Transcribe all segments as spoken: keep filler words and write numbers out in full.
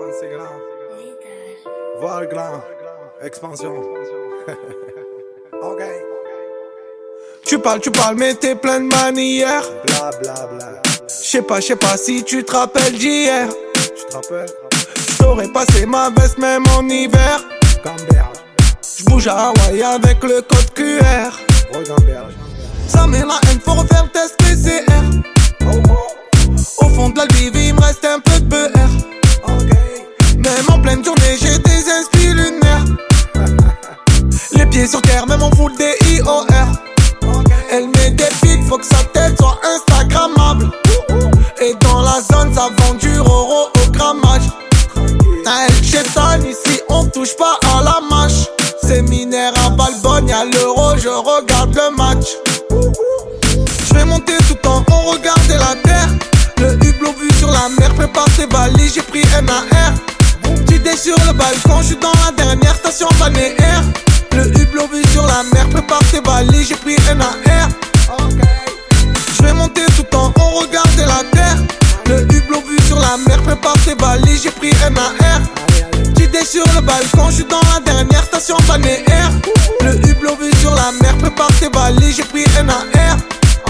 c'est grand. Voir grand. Expansion. Ok. Tu parles, tu parles, mais t'es plein de manières. Bla bla bla. J'sais pas, j'sais pas si tu te rappelles d'hier. Tu te rappelles? J'aurais passé ma veste même en hiver. Gamberge. J'bouge à Hawaï avec le code Q R. Oh Gamberge. Ça met la haine, faut refaire le test P C R. Oh oh. Au fond de l'albive, il me reste un peu de B R. Ok. Même en pleine journée, j'ai des inspi lunaires. Les pieds sur terre, même en full D I O R. Okay. Elle met des pics, faut que sa tête soit instagrammable. Et dans la zone, ça vend du roro au grammage. Ah, El Chetan, ici on touche pas à la mâche. Séminaire à Valbonne, y'a l'euro, je regarde le match. J'vais monter tout en haut, regarder la terre. Le hublot vu sur la mer, prépare tes valises, j'ai pris N A R. J'étais sur le balcon, j'suis dans la dernière station balnéaire. Le hublot vu sur la mer, prépare tes valises, j'ai pris N A R. J'vais monter tout en haut, regarder la terre. Le hublot vu sur la mer, prépare tes valises, j'ai pris N A R. J'étais sur le balcon, j'suis dans la dernière station balnéaire. Le hublot vu sur la mer, prépare tes valises, j'ai pris N A R.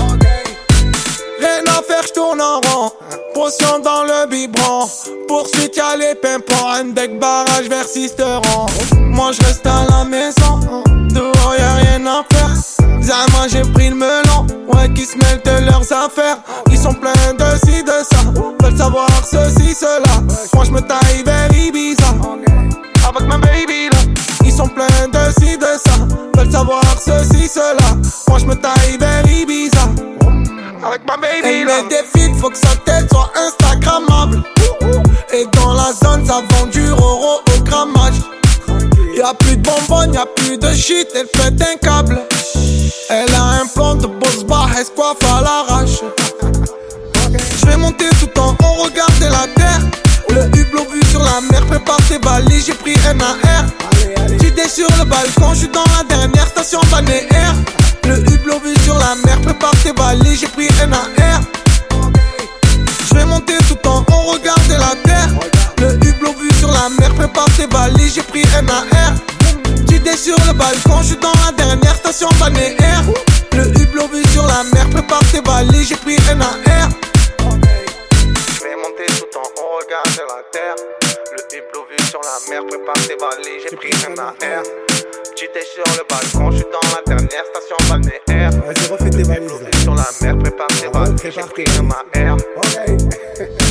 Rien à faire, j'tourne en rond. Potion dans le biberon. Poursuite, y'a les pimpons. Un deck barrage vers Sisteron. Moi j'reste à la maison. Dehors y'a rien à faire. Zama j'ai pris le melon. Ouais, qui se mêlent de leurs affaires. Ils sont pleins de ci, de ça. Veulent savoir ceci, cela. Moi j'me taille vers Ibiza. Avec ma baby là. Ils sont pleins de ci, de ça. Veulent savoir ceci, cela. Moi j'me taille vers Ibiza. Avec ma baby. Elle met des feeds, faut que sa tête soit instagrammable. Et dans la zone, ça vend du roro au grammage. Y'a plus de bonbonnes, y'a plus de shit, elle pète un câble. Elle a un plan de boss bar, elle se coiffe à l'arrache. J'vais monter tout en haut, regarder la terre. Le hublot vu sur la mer, prépare tes valises, j'ai pris N A R. J'étais sur le balcon, j'suis dans la dernière station balnéaire. Le hublot vu sur la mer, prépare tes valises, j'ai pris N A R. J'vais monter tout en haut, regarder la terre. Le hublot vu sur la mer, prépare tes valises, j'ai pris N A R. J'étais sur le balcon, j'suis dans la dernière station balnéaire. Le hublot vu sur la mer, prépare tes valises, j'ai pris N A R. J'vais monter tout en haut, regarder la terre. Le hublot vu sur la mer, prépare tes valises, j'ai pris N A R. J'étais sur le balcon, j'suis dans la dernière station balnéaire. Vas-y, refais tes valises là. Sur la mer, prépare tes valises, j'ai pris N A R. Ok.